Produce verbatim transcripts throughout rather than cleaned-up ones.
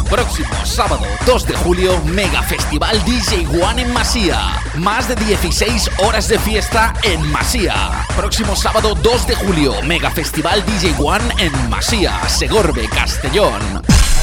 Próximo sábado dos de julio, Mega Festival D J One en Masía. Más de dieciséis horas de fiesta en Masía. Próximo sábado dos de julio, Mega Festival D J One en Masía, Segorbe, Castellón.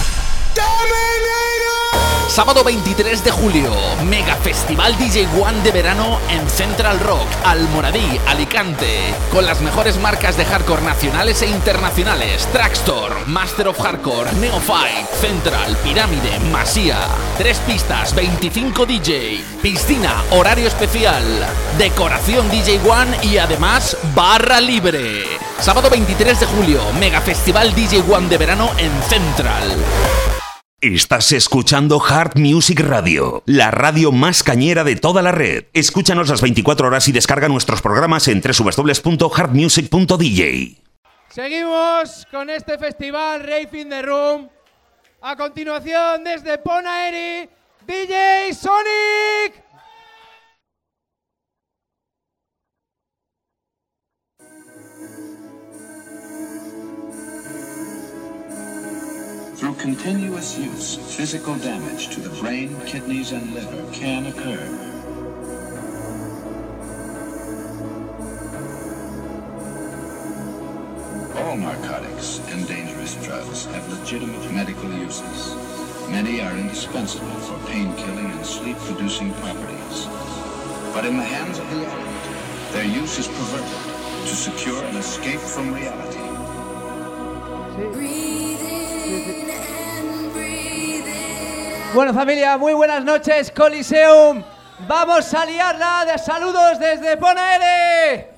Sábado veintitrés de julio, Mega Festival D J One de verano en Central Rock, Almoradí, Alicante, con las mejores marcas de hardcore nacionales e internacionales: Traxtor, Master of Hardcore, Neophyte, Central, Pirámide, Masía. Tres pistas, veinticinco D J, piscina, horario especial, decoración D J One y además barra libre. Sábado veintitrés de julio, Mega Festival D J One de verano en Central. Estás escuchando Hard Music Radio, la radio más cañera de toda la red. Escúchanos las veinticuatro horas y descarga nuestros programas en doble u doble u doble u punto hard music punto d j. Seguimos con este festival Rave in the Room. A continuación, desde Bonaeri, D J Sonic. Through continuous use, physical damage to the brain, kidneys, and liver can occur. All narcotics and dangerous drugs have legitimate medical uses. Many are indispensable for pain-killing and sleep-producing properties. But in the hands of the element, their use is perverted to secure an escape from reality. Bueno, familia, muy buenas noches, Coliseum. Vamos a liarla de saludos desde Bonaeri.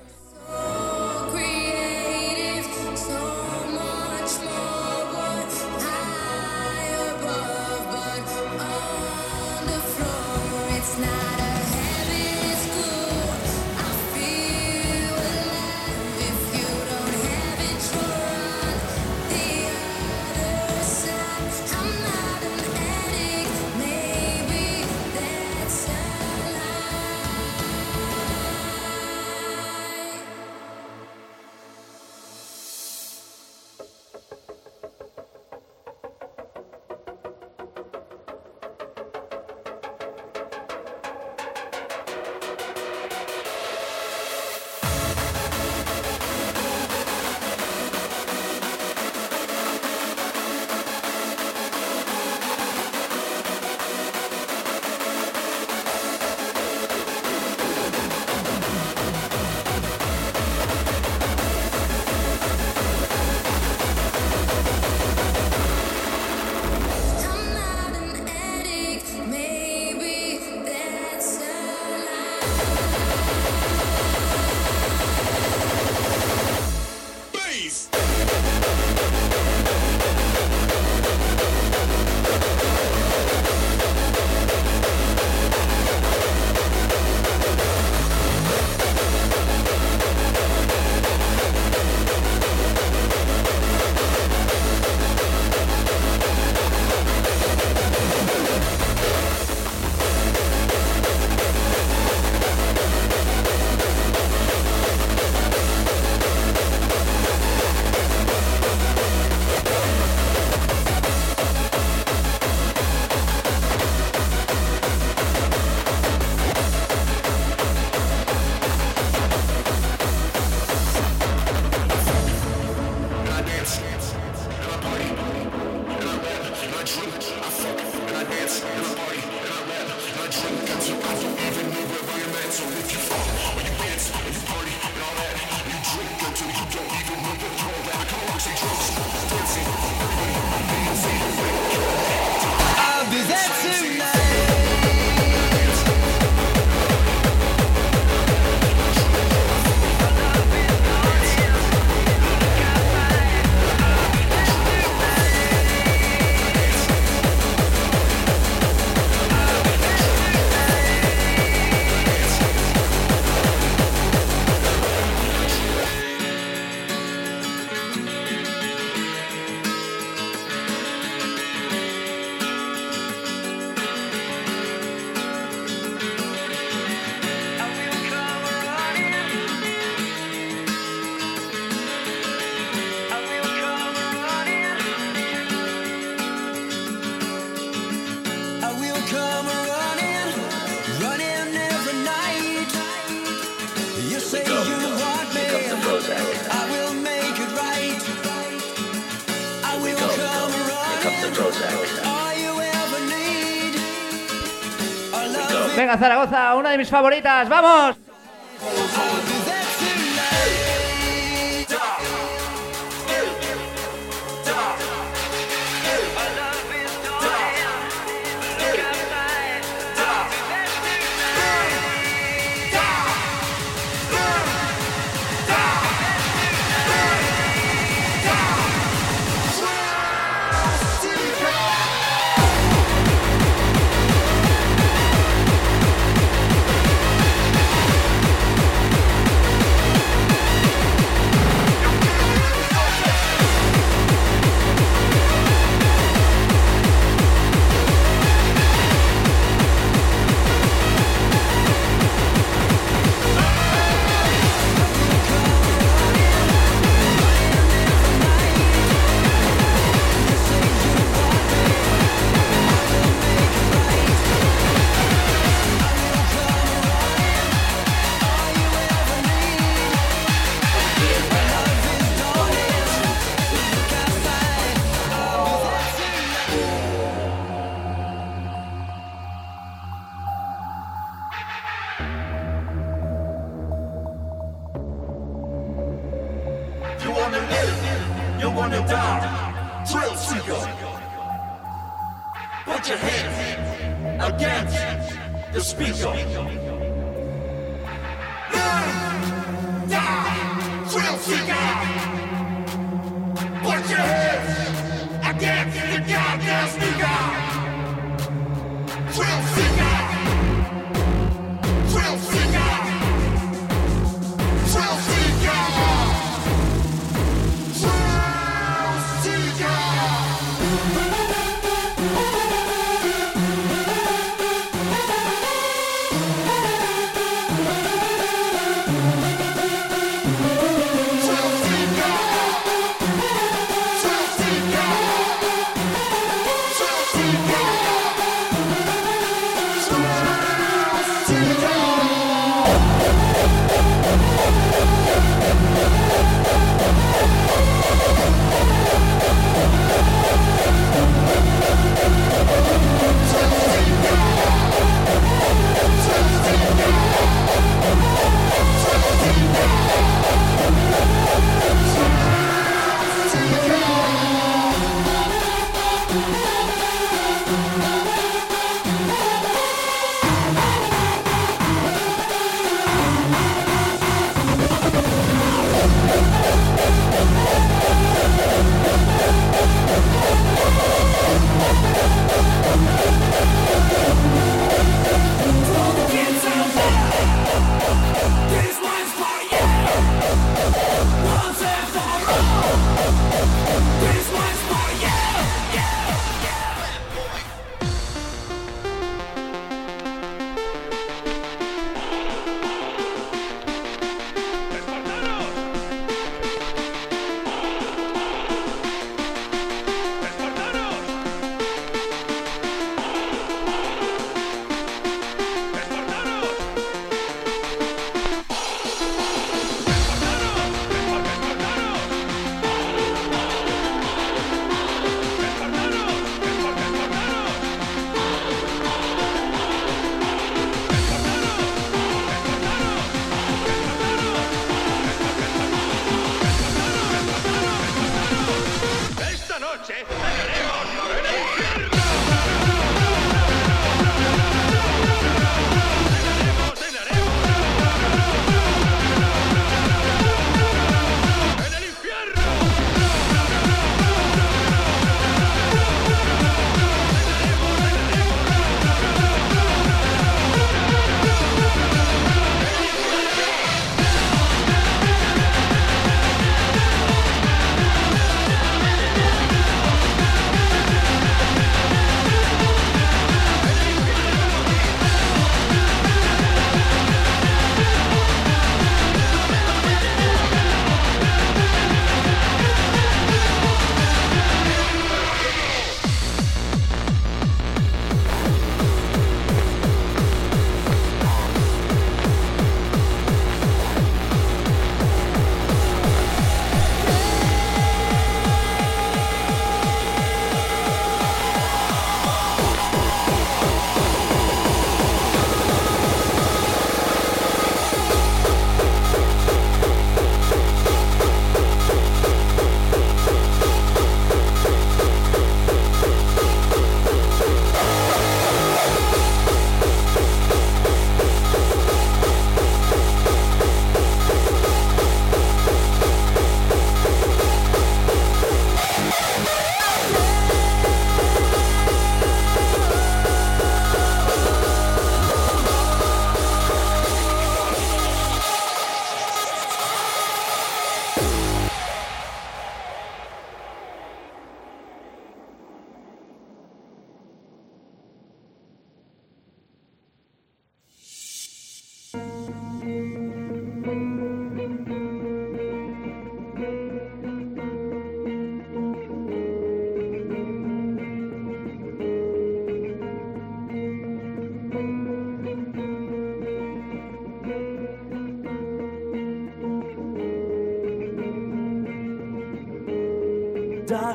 Venga, Zaragoza, una de mis favoritas, ¡vamos!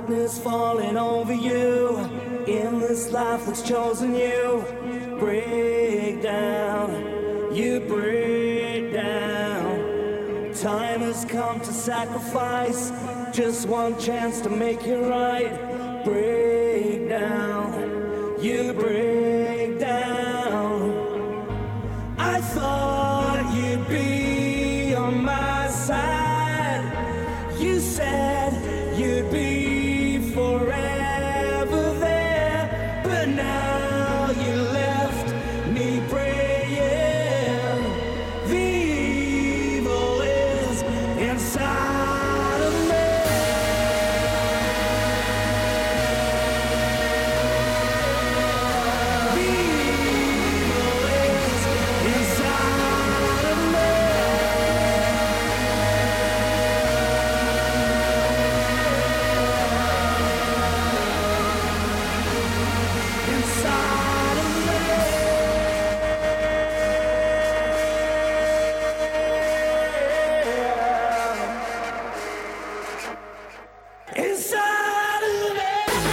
darkness falling over you. In this life that's chosen you, break down, you break down. Time has come to sacrifice, just one chance to make it right. Break down, you break down. I thought you'd be on my side. You said you'd be forever there, but now you left me praying. The evil is inside of me. The evil is inside of me. Inside of me. Inside of me.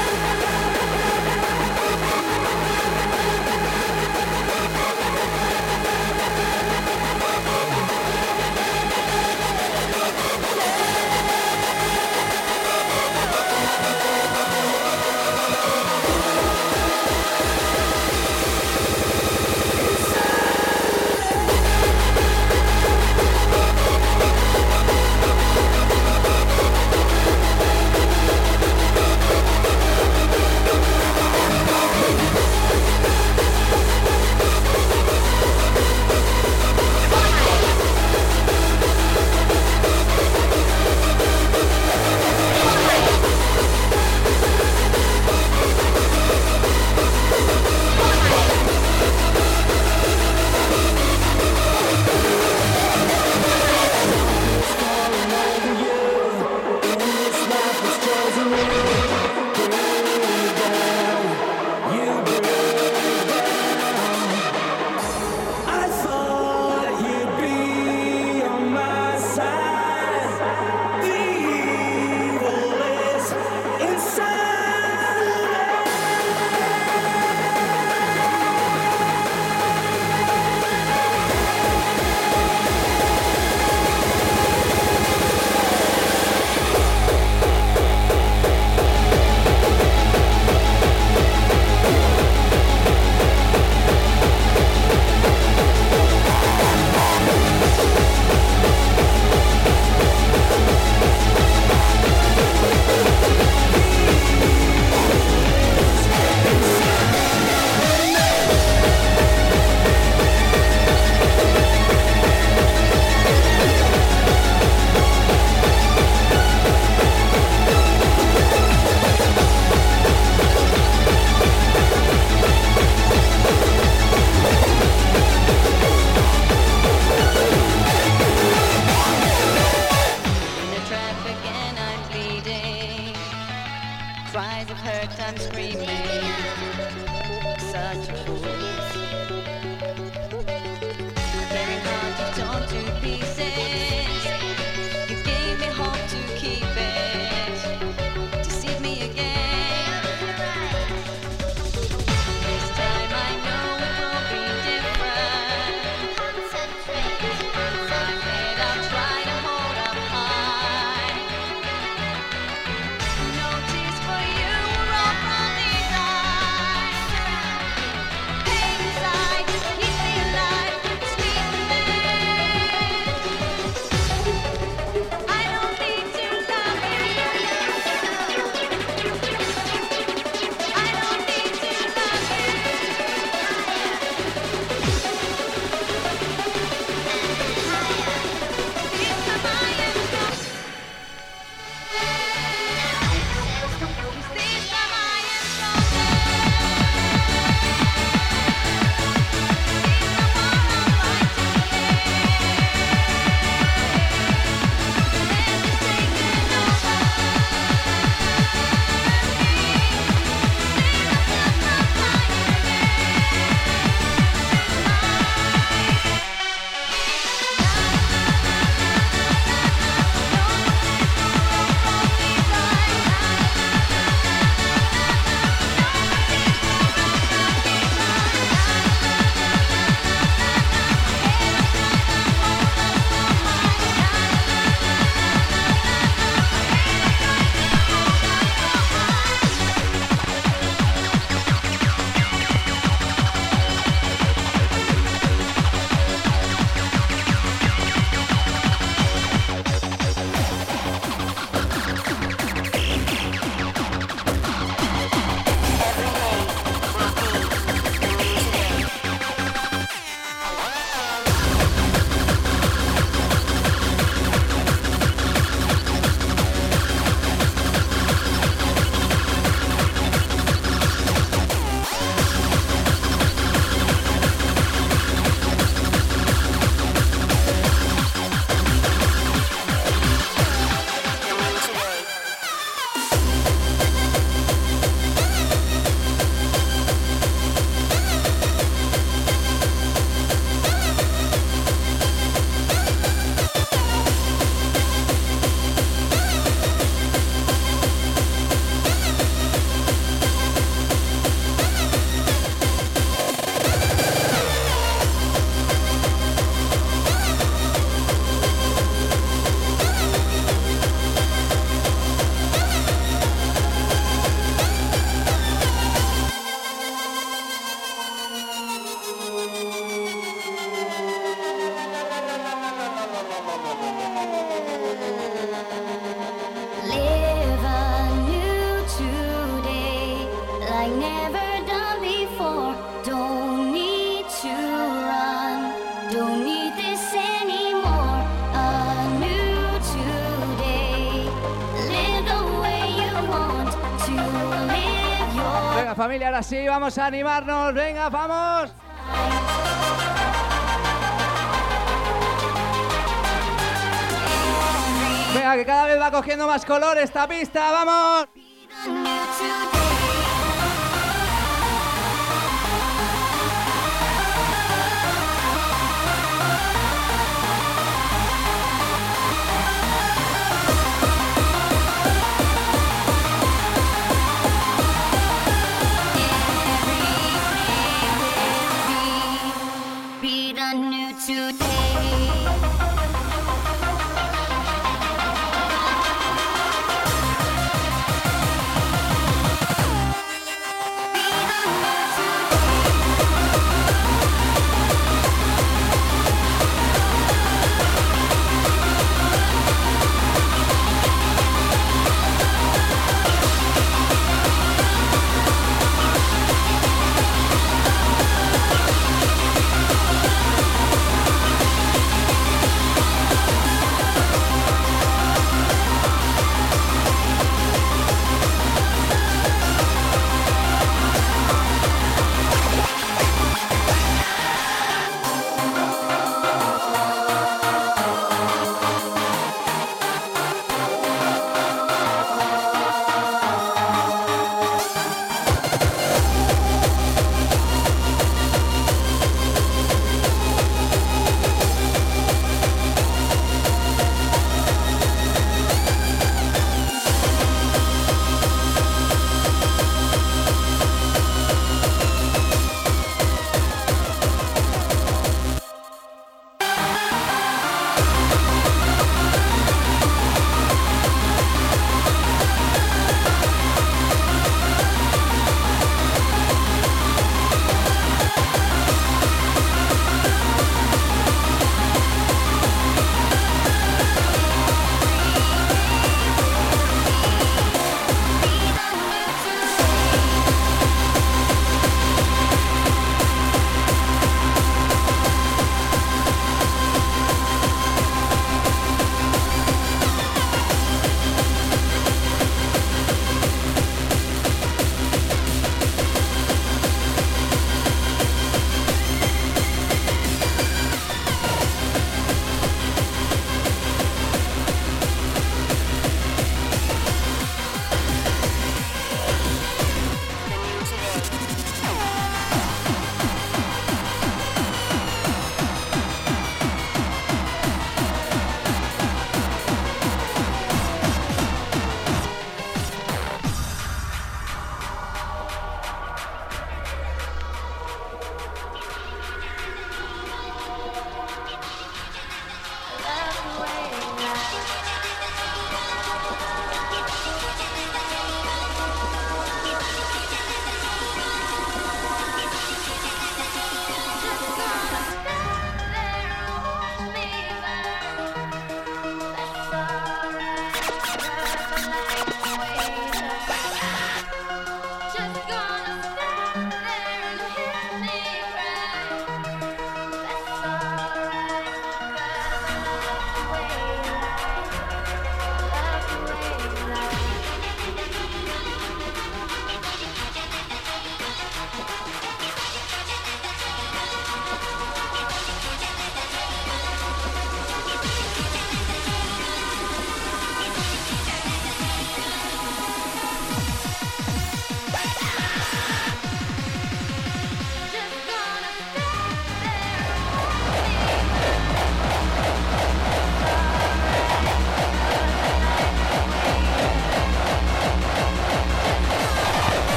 I thought you'd be on my side. The evil is inside of In the trap again, I'm bleeding. Cries of hurt, I'm screaming. Such a fool. Very hard to turn to pieces. You gave me hope to keep it. Deceive me again. This time I know it will be different. My head I'll try to hold up high. No tears for you, roll from these eyes. Pain inside, keep me alive. Venga, familia, ahora sí, vamos a animarnos. Venga, vamos. Venga, que cada vez va cogiendo más color esta pista. ¡Vamos!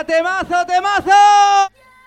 Venga, temazo, temazo.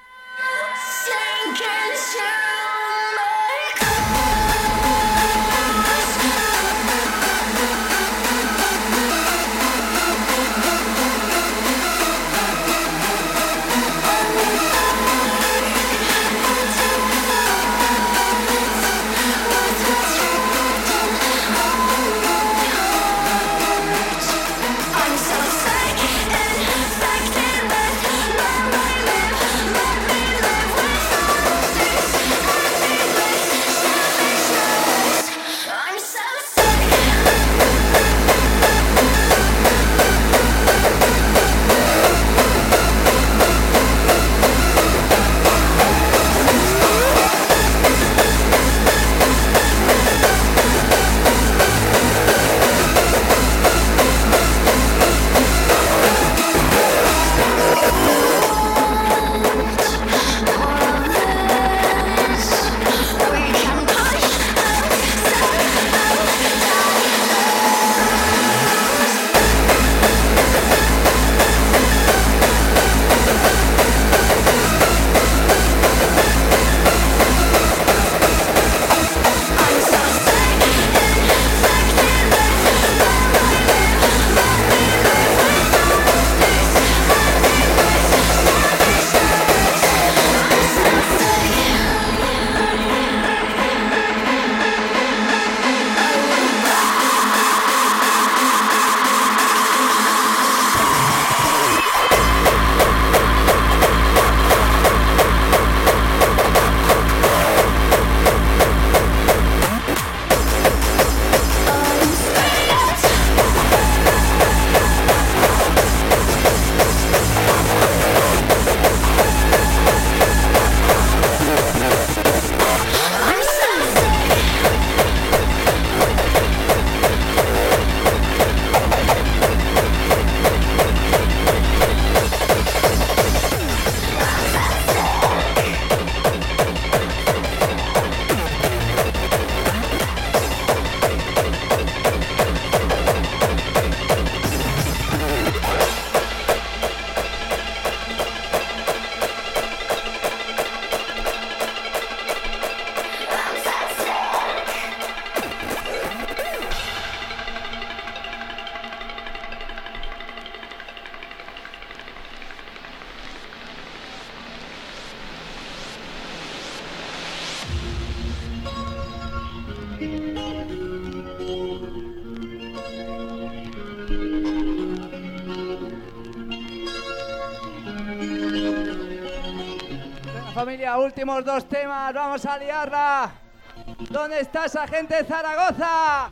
Familia, últimos dos temas, vamos a liarla. ¿Dónde está esa gente de Zaragoza?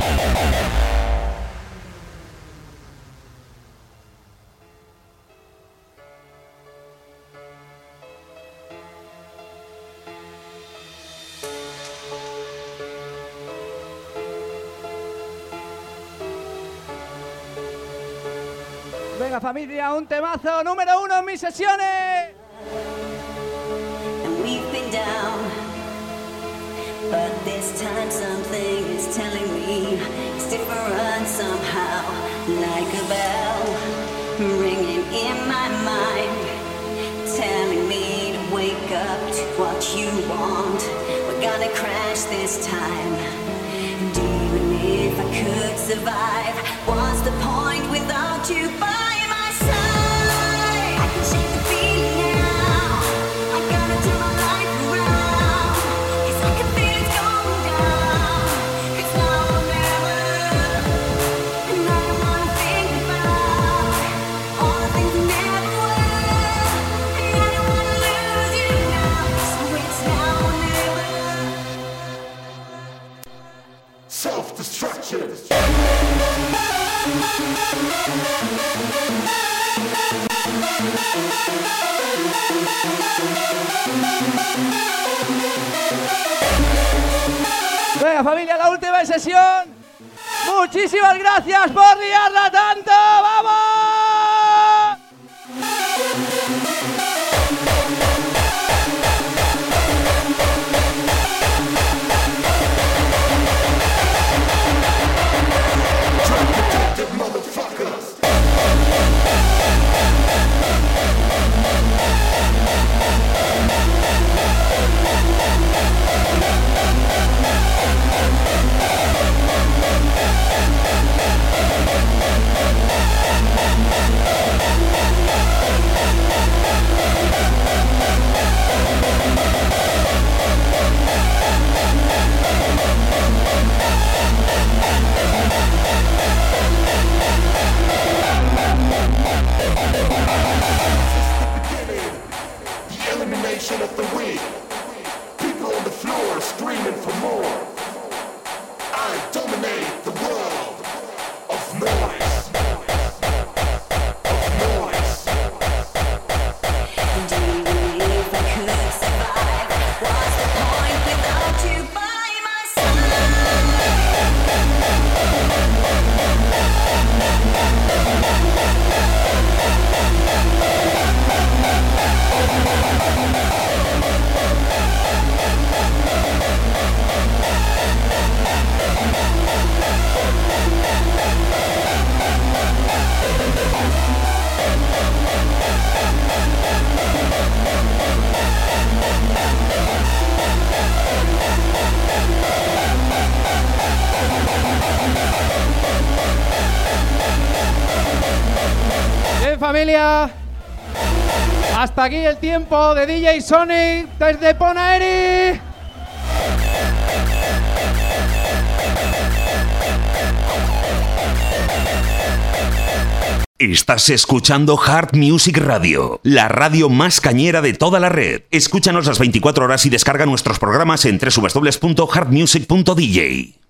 Venga familia, un temazo número uno en mis sesiones. And we've been down, but this time something is telling me it's different somehow, like a bell ringing in my mind, telling me to wake up to what you want. We're gonna crash this time, and even if I could survive, what's the point without you by my side? I can shake the feeling now, I gotta turn my life around, 'cause I can feel it's going down, it's now or never. And I don't wanna think about all the things that never were, and I don't wanna lose you now, so it's now or never. Self-destruction. Venga familia, la última sesión. Muchísimas gracias por liarla tanto. ¡Vamos! Of the weak, people on the floor screaming for more. I dominate the world of noise, of noise. And even if I could survive, what's the point without you by my side? Bien familia, hasta aquí el tiempo de D J Sonic desde Ponaeri. Estás escuchando Hard Music Radio, la radio más cañera de toda la red. Escúchanos las veinticuatro horas y descarga nuestros programas en doble u doble u doble u punto hard music punto d j.